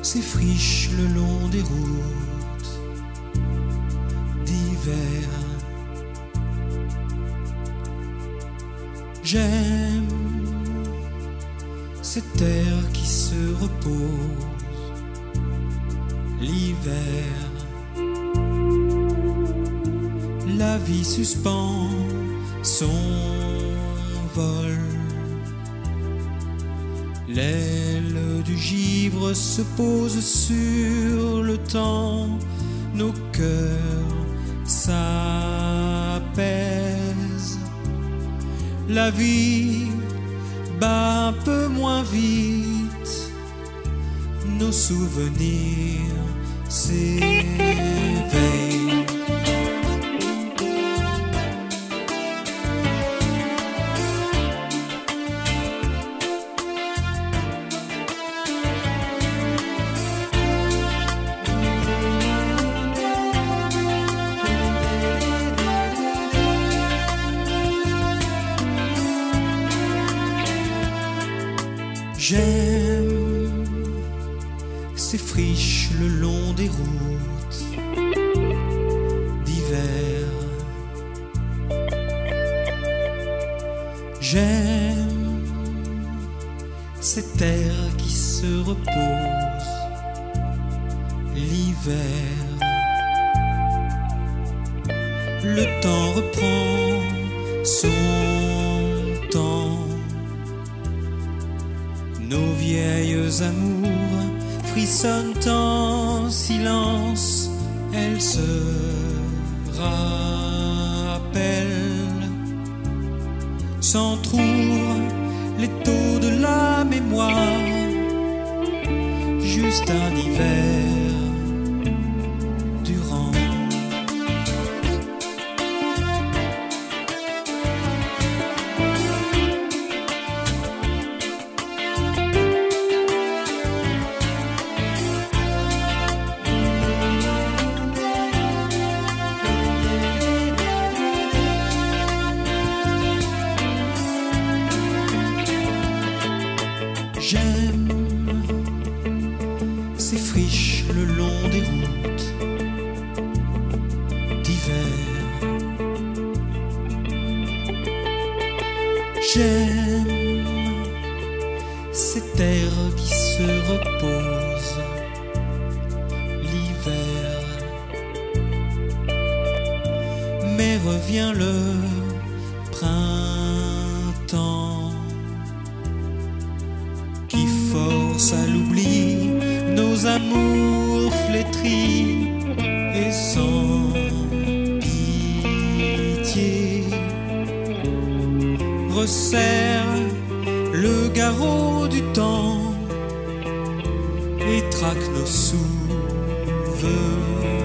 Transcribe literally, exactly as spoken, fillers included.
s'effriche le long des routes d'hiver. J'aime cette terre qui se repose l'hiver. La vie suspend son vol. L'aile du givre se pose sur le temps. Nos cœurs s'apaisent. La vie bat un peu moins vite. Nos souvenirs s'éveillent. J'aime ces friches le long des routes d'hiver. J'aime cette terre qui se repose l'hiver. Le temps reprend son temps. Nos vieilles amours frissonnent en silence. Elles se rappellent, s'entrouvent les taux de la mémoire. Juste un hiver durant. J'aime ces friches le long des routes d'hiver. J'aime ces terres qui se reposent l'hiver. Mais revient le printemps qui force à l'oubli nos amours flétris et sans pitié resserre le garrot du temps et traque nos souvenirs.